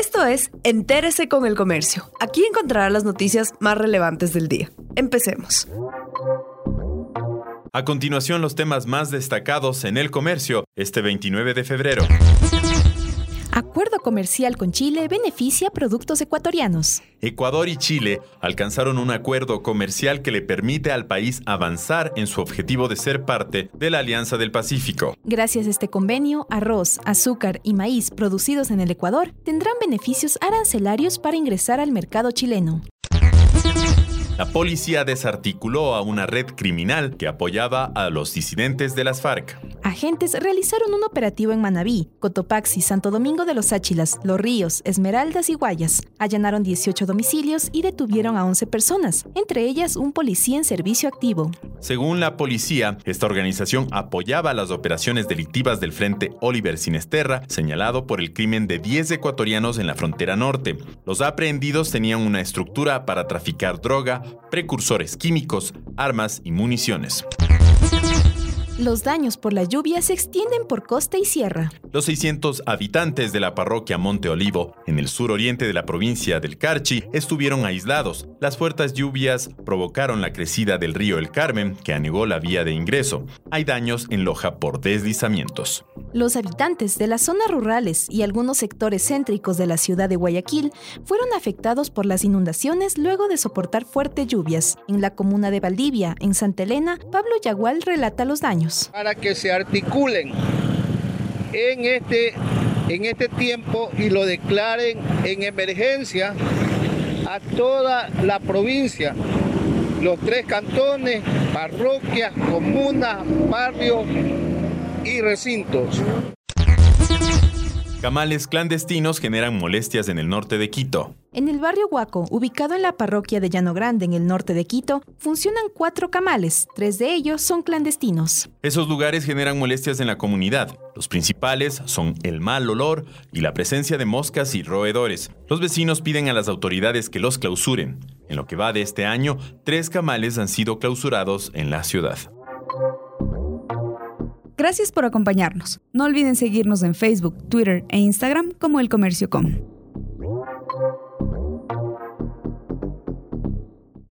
Esto es Entérese con el Comercio. Aquí encontrará las noticias más relevantes del día. Empecemos. A continuación, los temas más destacados en el comercio este 29 de febrero. Acuerdo comercial con Chile beneficia productos ecuatorianos. Ecuador y Chile alcanzaron un acuerdo comercial que le permite al país avanzar en su objetivo de ser parte de la Alianza del Pacífico. Gracias a este convenio, arroz, azúcar y maíz producidos en el Ecuador tendrán beneficios arancelarios para ingresar al mercado chileno. La policía desarticuló a una red criminal que apoyaba a los disidentes de las FARC. Agentes realizaron un operativo en Manabí, Cotopaxi, Santo Domingo de los Áchilas, Los Ríos, Esmeraldas y Guayas. Allanaron 18 domicilios y detuvieron a 11 personas, entre ellas un policía en servicio activo. Según la policía, esta organización apoyaba las operaciones delictivas del Frente Oliver Sinesterra, señalado por el crimen de 10 ecuatorianos en la frontera norte. Los aprehendidos tenían una estructura para traficar droga, precursores químicos, armas y municiones. Los daños por la lluvia se extienden por costa y sierra. Los 600 habitantes de la parroquia Monte Olivo, en el suroriente de la provincia del Carchi, estuvieron aislados. Las fuertes lluvias provocaron la crecida del río El Carmen, que anegó la vía de ingreso. Hay daños en Loja por deslizamientos. Los habitantes de las zonas rurales y algunos sectores céntricos de la ciudad de Guayaquil fueron afectados por las inundaciones luego de soportar fuertes lluvias. En la comuna de Valdivia, en Santa Elena, Pablo Yagual relata los daños. Para que se articulen en este tiempo y lo declaren en emergencia a toda la provincia, los 3 cantones, parroquias, comunas, barrios y recintos. Camales clandestinos generan molestias en el norte de Quito. En el barrio Huaco, ubicado en la parroquia de Llano Grande, en el norte de Quito, funcionan 4 camales. 3 de ellos son clandestinos. Esos lugares generan molestias en la comunidad. Los principales son el mal olor y la presencia de moscas y roedores. Los vecinos piden a las autoridades que los clausuren. En lo que va de este año, 3 camales han sido clausurados en la ciudad. Gracias por acompañarnos. No olviden seguirnos en Facebook, Twitter e Instagram como El Comercio Com.